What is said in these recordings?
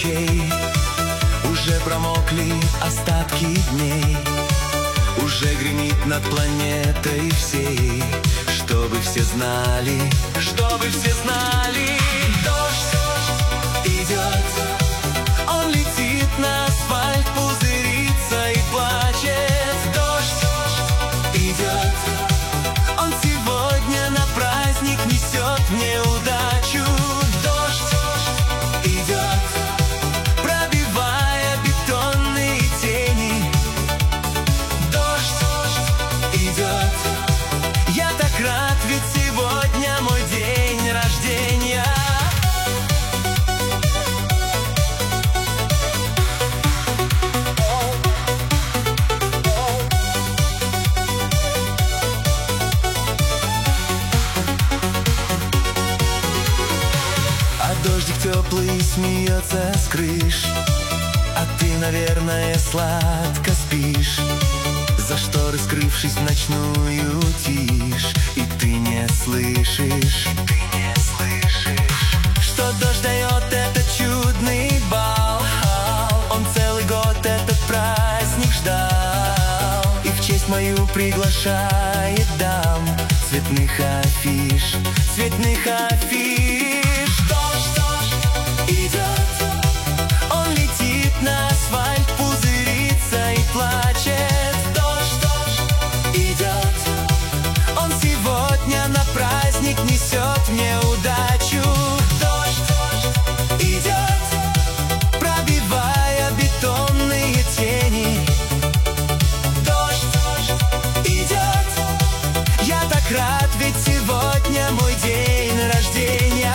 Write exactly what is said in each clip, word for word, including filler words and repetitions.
ночей, уже промокли остатки дней, уже гремит над планетой всей. Чтобы все знали, чтобы все знали, дождь идет, он летит на асфальт, пузырится и плачет. Дождь идет, он сегодня на праздник несет мне удачу. Дождь идет, пробивая бетонные тени. Дождь идет, я так рад, ведь сегодня мой день рождения. А дождик теплый смеется с крыш, а ты, наверное, сладко спишь, за шторы скрывшись в ночную тишь. И ты не слышишь, и ты не слышишь, что дождь дает этот чудный бал. Он целый год этот праздник ждал, и в честь мою приглашает дам цветных афиш, цветных афиш. Дождь, дождь идет, он летит на асфальт, пузырится и плачет. Дождь, дождь идет, он сегодня на праздник несет мне удачу. Дождь, дождь идет, пробивая бетонные тени. Дождь, дождь идет, я так рад, ведь сегодня мой день рождения.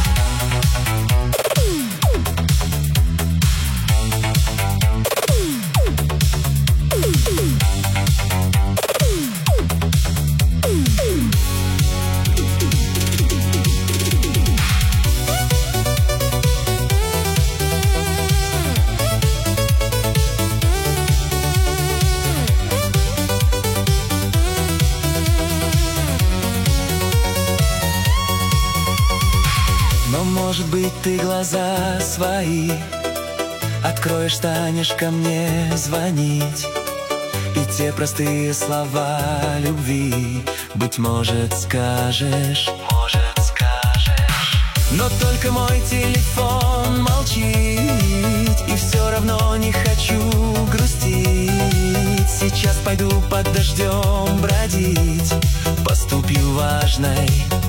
Но, может быть, ты глаза свои откроешь, станешь ко мне звонить, и те простые слова любви, быть может, скажешь, может, скажешь. Но только мой телефон молчит, и все равно не хочу грустить. Сейчас пойду под дождем бродить, поступью важной